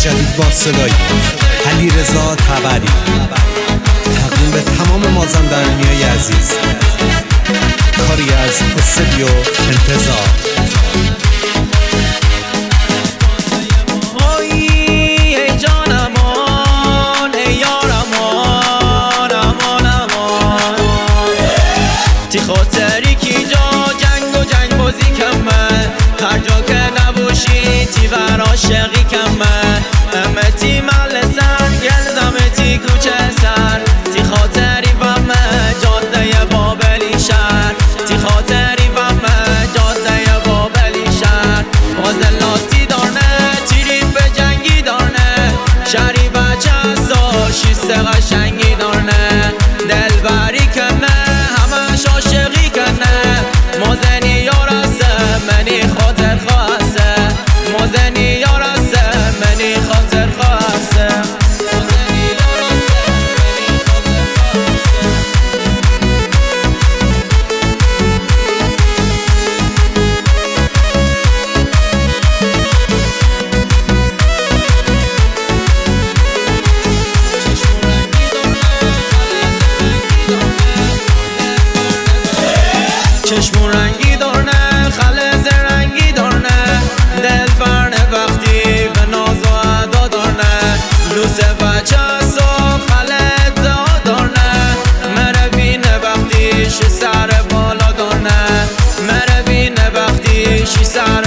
جدید با صدای علیرضا طبری، تقدیم به تمام مازندرانیای عزیز، کاری از استودیو انتظار. ای جان امان، ای یار امان، امان امان، تی خاطری کی جا جنگ و جنگ بازی کمه، هر جا که نباشی تی ور عاشقی کمه، امتی ملسن گلدمتی کوچه سر، تی خاطری ومه جاده بابلی شهر، تی خاطری ومه جاده بابلی شهر، غزلاتی دارنه تیری به جنگی دارنه، شهری بچه سال شیست قشنگی دارنه، دلبری کنه همش عاشقی کنه، مازنی یارسته منی خاطر خواسته، مازنی یارسته منی خاطر خواسته. چشمون رنگی دارنه خاله زرنگی دارنه، دل برنه وقتی به ناز و ادا دارنه، لوس بچه سو خاله ادعا دارنه، مره بینه وقتی شی سر بالا دارنه، مره بینه وقتی شی سر